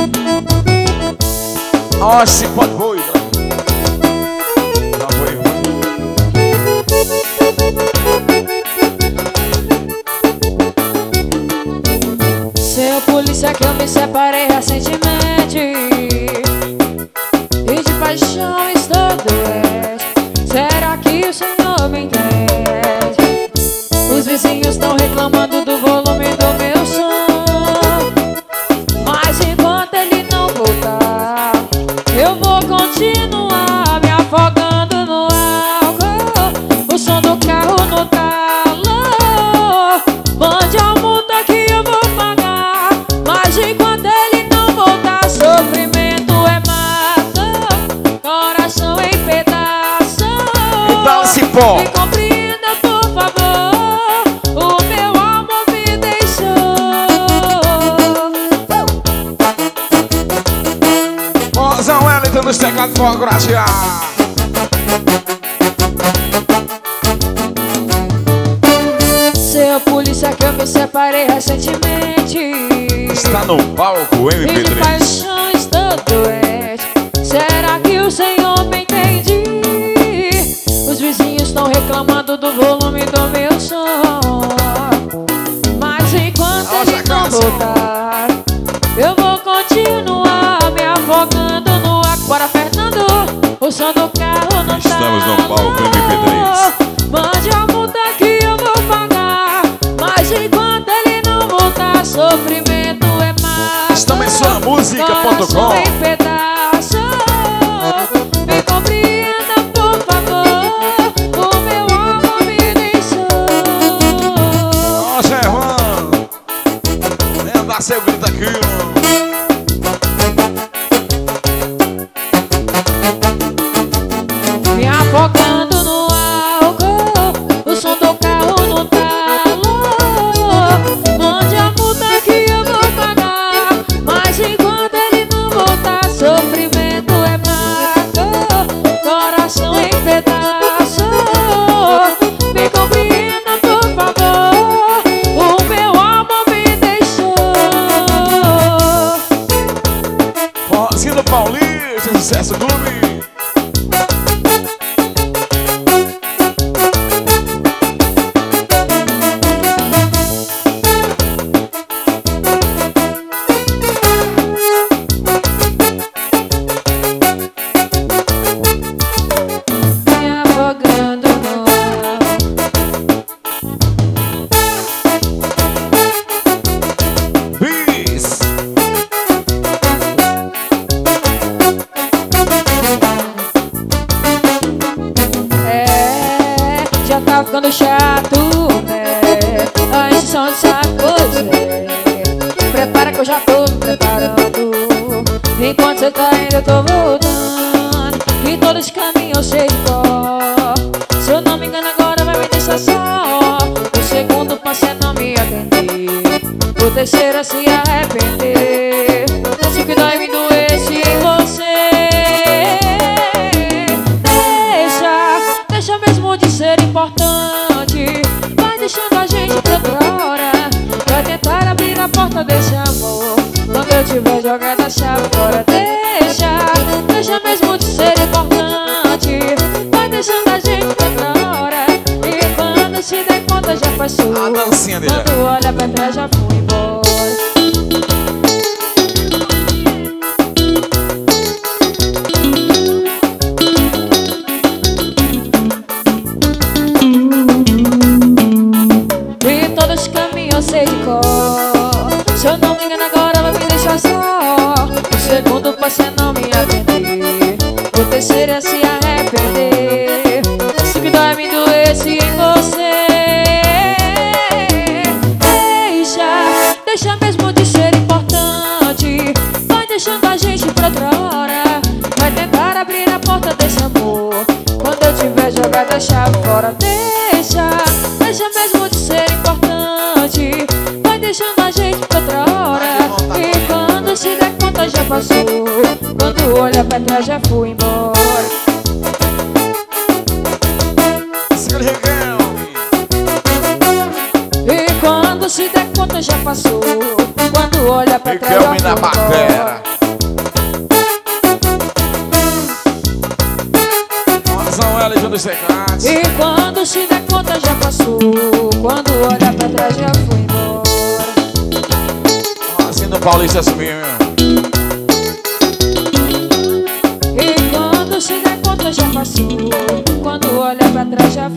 Ó, se pode boi. Não foi. Seu polícia que eu me separei recentemente e de paixão estou doente. Será que o senhor me entende? Os vizinhos estão reclamando do volume do meu som, mas enquanto ele não voltar, eu vou continuar me afogando no álcool. O som do carro no talo, mande a multa que eu vou pagar, mas enquanto ele não voltar, sofrimento é mato, coração em pedaços. Então, Cipó, Me compreenda, por favor, o meu amor me deixou. Mozão Wellington nos teclados com a graça. Seu polícia que eu me separei recentemente Está no palco e de MP3. paixão estou doente. Será que o senhor me entende? Os vizinhos estão reclamando do volume do meu som, mas enquanto ele não voltar, eu vou continuar me afogando no ar. Bora, Fernando, o som do carro não tá. Estamos no palco MP3. Mande a multa que eu vou pagar, mas enquanto ele não voltar, sofrimento é mato. Estamos em suamusica.com. Coração em pedaços. Me compreenda, por favor, o meu amor me deixou. Ó, Gervan, vem dar seu grito aqui, ó. Me afogando no álcool, o som do carro no talo. Mande a multa que eu vou pagar, mas enquanto ele não voltar, sofrimento é mato, coração em pedaços. Me compreenda, por favor, o meu amor me deixou. Forrozinho do Paulista, sucesso clube. Me afogando no Bis. já tá ficando chato, né? A encheção de sacos, né? Prepara que eu já tô me preparando. Enquanto cê tá indo, eu tô voltando. E todo esse caminho eu sei de cor. Se eu não me engano agora vai me deixar só. O segundo passo é não me atender. O terceiro é se arrepender. Se que dói me doer se em você. Deixa mesmo de ser importante. Vai deixando a gente pra outra hora. Vai tentar abrir a porta desse amor. Quando eu tiver jogado a chave fora. Deixa mesmo de ser importante. Vai deixando a gente pra outra hora. E quando se der conta já passou. A dancinha dele. Quando olha pra trás já fui embora. E todos os caminhos eu sei de cor. Se eu não me engano agora vai me deixar só. O segundo passo é não me atender. O terceiro é se arrepender. Se que dói me doesse em você. Deixa mesmo de ser importante. Vai deixando a gente pra outra hora. Vai tentar abrir a porta desse amor. Quando eu tiver jogado a chave fora. Deixa mesmo de ser importante. Vai deixando a gente pra outra hora. E quando se der conta já passou. Quando olha pra trás já fui embora. E quando se der conta já passou. Quando olha pra trás já fui embora. Atenção, Ellen dos Tecates. E quando se der conta já passou, quando olha pra trás já foi embora. Assim do Paulista subiu, meu. E quando se der conta já passou, quando olha pra trás já